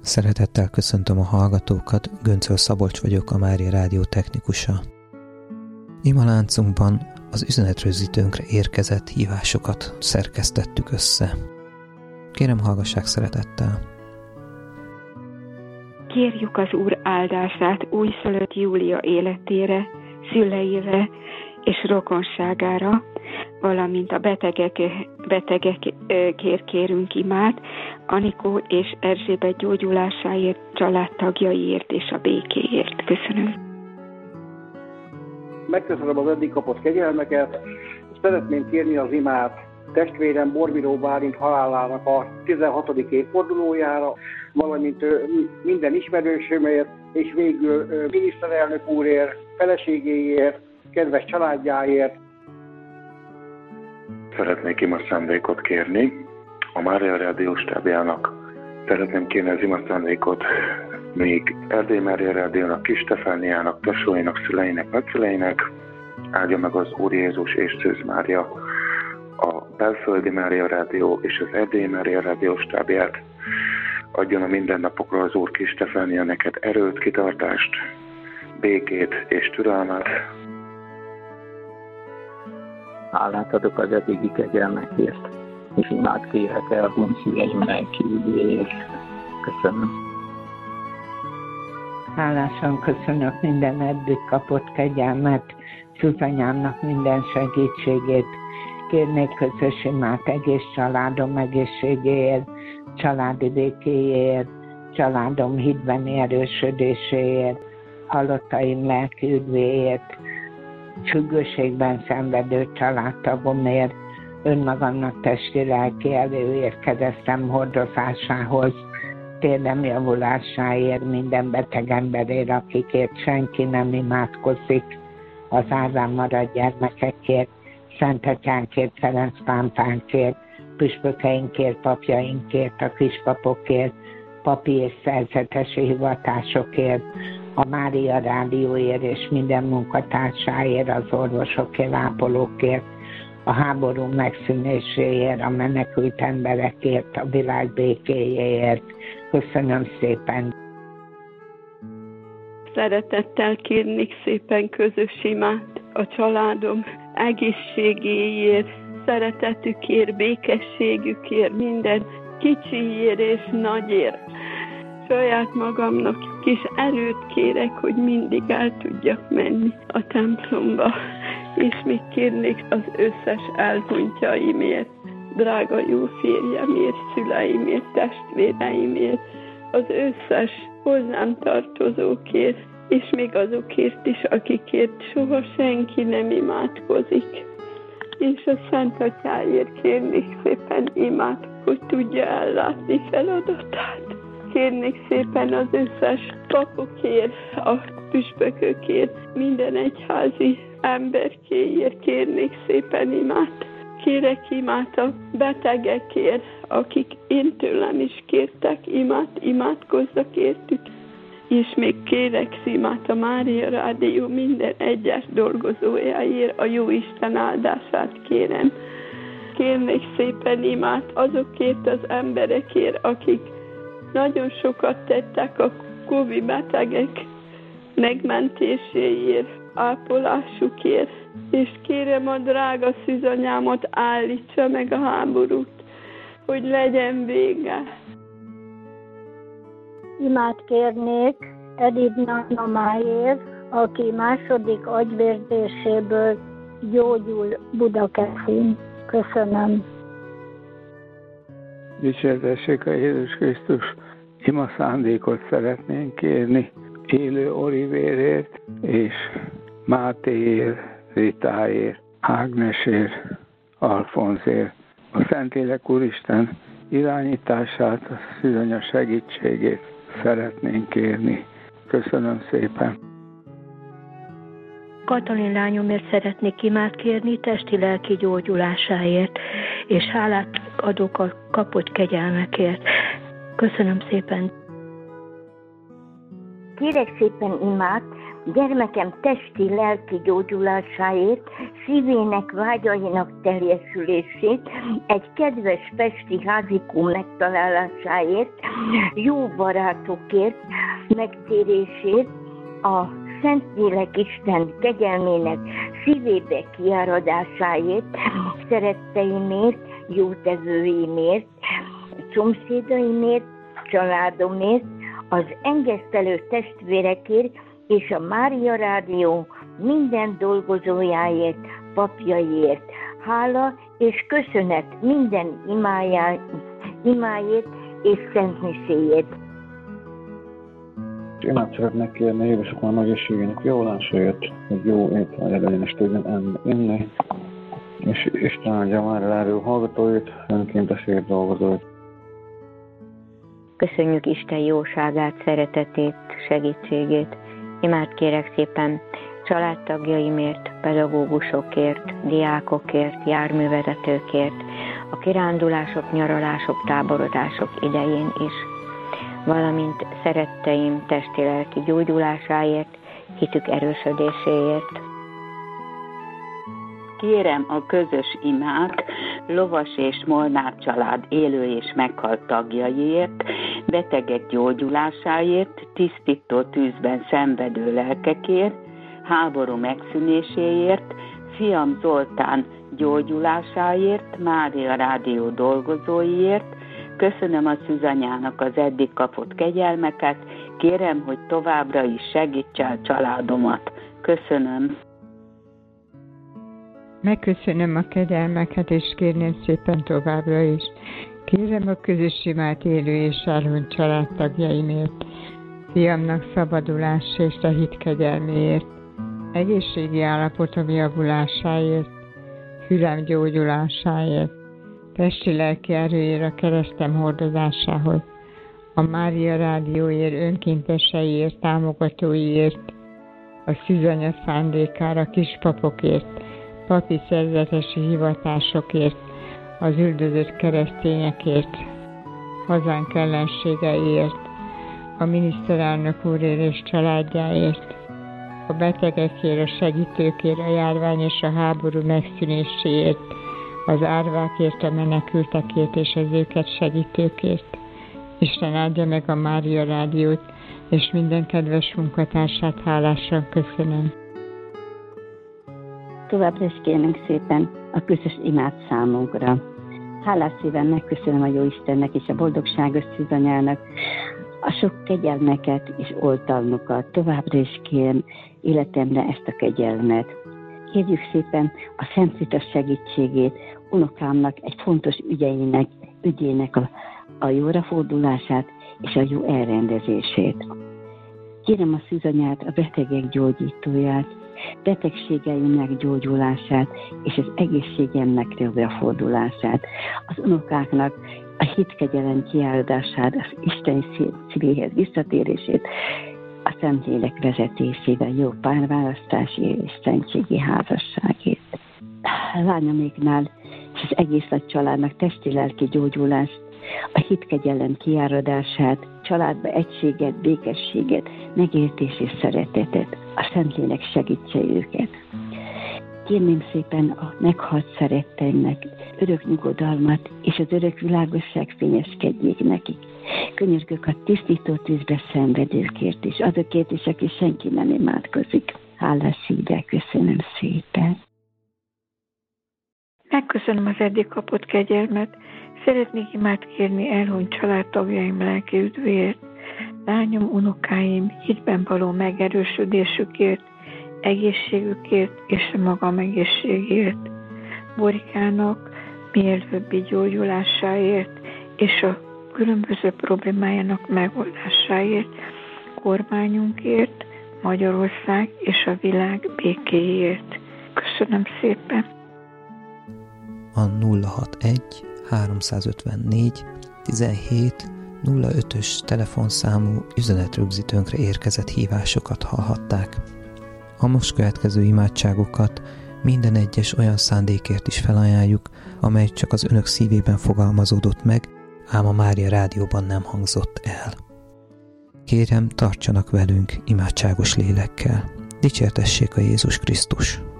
Szeretettel köszöntöm a hallgatókat, Göncöl Szabolcs vagyok, a Mária Rádió technikusa. Imaláncunkban az üzenetrögzítőnkre érkezett hívásokat szerkesztettük össze. Kérem, hallgassák szeretettel! Kérjük az Úr áldását újszülött Júlia életére, szüleire és rokonságára, valamint a betegekért kérünk imát, Anikó és Erzsébet gyógyulásáért, családtagjaiért és a békéért. Köszönöm. Megköszönöm az eddig kapott kegyelmeket, és szeretném kérni az imát testvérem Borbiró Bálint halálának a 16. évfordulójára, valamint minden ismerősömért, és végül miniszterelnök úrért, feleségéért, kedves családjáért. Szeretnék imaszándékot kérni a Mária Rádió stábjának. Szeretném kérni az imaszándékot még Erdély Mária Rádiónak, Kis Stefániának, tesóinak, szüleinek, nagyszüleinek. Áldja meg az Úr Jézus és Szűz Mária a Belföldi Mária Rádió és az Erdély Mária Rádió stábját. Adjon a mindennapokra az Úr Kis Stefánia neked erőt, kitartást, békét és türelmet. Hálát adok az eddigi kegyelmekért, és imát kérek el honszüleim lelkiügyéért. Köszönöm. Hálásan köszönök minden eddig kapott kegyelmet, Szűzanyámnak minden segítségét. Kérnék közös imát egész családom egészségéért, családi békéért, családom hitbeni erősödéséért, halottaim lelki üdvéért, függőségben szenvedő családtagomért, önmagamnak testi-lelki előérkeztem hordozásához, térnem javulásáért, minden beteg emberért, akikért senki nem imádkozik, az árván maradt gyermekekért, Szent Atyánkért, Ferenc pápánkért, püspökeinkért, papjainkért, a kispapokért, papi és szerzetesi hivatásokért, a Mária Rádióért és minden munkatársáért, az orvosokért, ápolókért, a háború megszűnéséért, a menekült emberekért, a világ békéjéért. Köszönöm szépen! Szeretettel kérnék szépen közös imát a családom egészségéért, szeretetükért, békességükért, minden kicsiért és nagyért. Saját magamnak kis erőt kérek, hogy mindig el tudjak menni a templomba, és még kérnék az összes elhunytjaimért, drága jó férjemért, szüleimért, testvéreimért, az összes hozzám tartozókért, és még azokért is, akikért soha senki nem imádkozik. És a Szent Atyáért kérnék szépen imát, hogy tudja ellátni feladatát. Kérnék szépen az összes papokért, a püspökökért, minden egyházi emberkéért kérnék szépen imát. Kérek imát a betegekért, akik én tőlem is kértek imát, imádkozzak értük. És még kérek imát a Mária Rádió minden egyes dolgozójáért, a jó Isten áldását kérem. Kérnék szépen imát azokért az emberekért, akik nagyon sokat tettek a Covid betegek megmentéséért, ápolásukért, és kérem a drága szűzanyámot, állítsa meg a háborút, hogy legyen vége. Imát kérnék Edith nagymamáért, aki második agyvérzéséből gyógyul Budakeszin. Köszönöm. Dicsértessék a Jézus Krisztus, ima szándékot szeretnénk kérni élő Olivérért és Mátéért, Ritáért, Ágnesért, Alfonzért. A Szentlélek Úristen irányítását, a szűzanya segítségét szeretnénk kérni. Köszönöm szépen! Katalin lányomért szeretnék imát kérni testi-lelki gyógyulásáért, és hálát adok a kapott kegyelmekért. Köszönöm szépen! Kérek szépen imát gyermekem testi-lelki gyógyulásáért, szívének vágyainak teljesülését, egy kedves pesti házikó megtalálásáért, jó barátokért, megtérését, a Szentlélek Isten kegyelmének szívébe kiáradásáért, szeretteimért, jótevőimért, szomszédaimért, családomért, az engesztelő testvérekért és a Mária Rádió minden dolgozójáért, papjaiért. Hála és köszönet minden imáért és szentmiséért. Én át szeretnék kérni édesapám egészségének javulásáért, hogy jó étvágy legyen és tudjon enni. És Isten áldja már a rádió hallgatóit, önkéntesért dolgozóit. Köszönjük Isten jóságát, szeretetét, segítségét. Imád kérek szépen családtagjaimért, pedagógusokért, diákokért, járművezetőkért, a kirándulások, nyaralások, táborozások idején is, valamint szeretteim testi-lelki gyógyulásáért, hitük erősödéséért. Kérem a közös imát Lovas és Molnár család élő és meghalt tagjaiért, betegek gyógyulásáért, tisztító tűzben szenvedő lelkekért, háború megszűnéséért, fiam Zoltán gyógyulásáért, Mária Rádió dolgozóiért. Köszönöm a szűzanyának az eddig kapott kegyelmeket, kérem, hogy továbbra is segíts el családomat. Köszönöm. Megköszönöm a kegyelmeket, és kérném szépen továbbra is. Kérem a közös imát élő és elhunyt családtagjaimért, fiamnak szabadulás és a hit kegyelméért, egészségi állapotom javulásáért, fülem gyógyulásáért, testi-lelki erőért a keresztem hordozásához, a Mária Rádióért, önkénteseiért, támogatóiért, a szűzanya szándékára, kispapokért, papi szerzetesi hivatásokért, az üldözött keresztényekért, hazánk ellenségeiért, a miniszterelnök úrért és családjáért, a betegekért, a segítőkért, a járvány és a háború megszűnéséért, az árvákért, a menekültekért és az őket segítőkért. Isten áldja meg a Mária Rádiót, és minden kedves munkatársát hálásan köszönöm. Továbbra is kérnénk szépen a közös imát számunkra. Hálás szíven megköszönöm a Jóistennek és a boldogságos szűzanyának a sok kegyelmeket és oltalmukat. Továbbra is kérem életemre ezt a kegyelmet. Kérjük szépen a Szent Rita segítségét, unokámnak egy fontos ügyének a jóra fordulását és a jó elrendezését. Kérem a szűzanyát, a betegek gyógyítóját, betegségeimnek gyógyulását és az egészségemnek jobbra fordulását, az unokáknak a hitkegyelem kiáldását, az Isten szívéhez visszatérését, a Szentlélek vezetésével, jó párválasztási és szentségi házasságét. Lányoméknál és az egész nagy családnak testi-lelki gyógyulást, a hitkegyelem kiáradását, családba egységet, békességet, megértés és szeretetet, a Szentlélek segítse őket. Kérném szépen a meghalt szeretteimnek örök nyugodalmat, és az örök világosság fényeskedjék nekik. Könyörgök a tisztító tűzbe szenvedőkért, és azokért is, aki senki nem imádkozik. Hálás szívvel köszönöm szépen. Megköszönöm az eddig kapott kegyelmet. Szeretnék imát kérni elhunyt családtagjaim lelki üdvéért, lányom, unokáim hitben való megerősödésükért, egészségükért és a magam egészségért, Borikának mielőbbi gyógyulásáért és a különböző problémájának megoldásáért, kormányunkért, Magyarország és a világ békéért. Köszönöm szépen! A 061 354 17 05-ös telefonszámú üzenetrögzítőnkre érkezett hívásokat hallhatták. A most következő imádságokat minden egyes olyan szándékért is felajánljuk, amely csak az önök szívében fogalmazódott meg, ám a Mária Rádióban nem hangzott el. Kérem, tartsanak velünk imádságos lélekkel. Dicsértessék a Jézus Krisztus!